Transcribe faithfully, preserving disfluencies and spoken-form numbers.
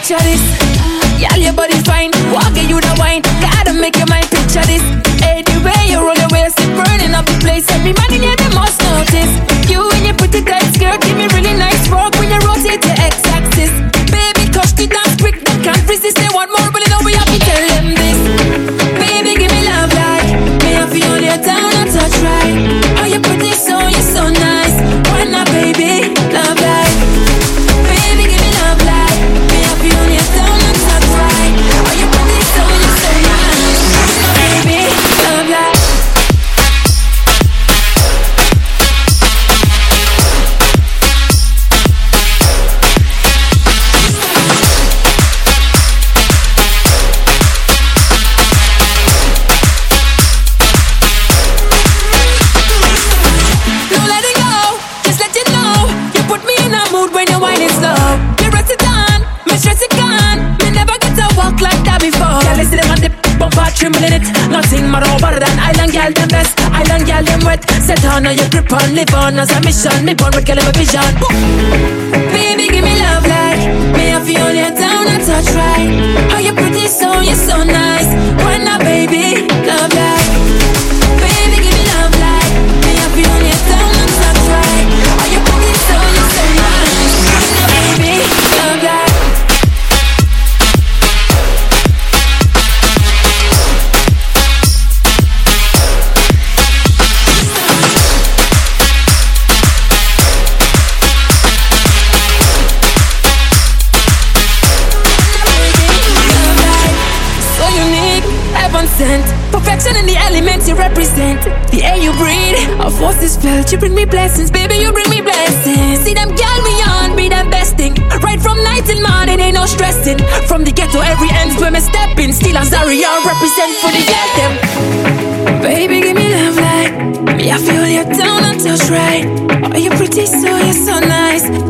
picture this. Girl, your body's fine, walk it, you the wine. Gotta make your mind picture this. Hey, the way you roll your waist, it burning up the place. Every man in here, they must notice. You and your pretty tight skirt, give me really nice work when you rotate your x-axis. Baby, touch the dance quick, they can't resist. They want more, but they know we have to tell them this. Baby, give me love like me, I feel you down and touch right. Oh, you're pretty, so you're so nice. Why not, baby, love like. Baby, give me love like me, I feel you down and touch right. Oh, you're pretty, so you're so nice. Baby, love like. Trembling it, nothing more better than island girl, them best. Island girl, them wet. Set on your grip on, live on as a mission. Me born with girl, a vision. Baby, give me love like me, I feel you down and touch right. Oh, you're pretty, so you're so nice. Why not, baby, love like. Baby, give me love like me, I feel you down and touch right. Oh, you're pretty, so you're so nice. Why not, baby, love like. Perfection in the elements you represent. The air you breathe, a force is felt. You bring me blessings, baby, you bring me blessings. See them gal beyond, be them best thing. Right from night till morning, ain't no stressing. From the ghetto, every ends where me stepping. Still I'm sorry, I represent for the girl them. Baby, give me love like me, I feel you down and touch right. Oh, you're pretty, so you're so nice.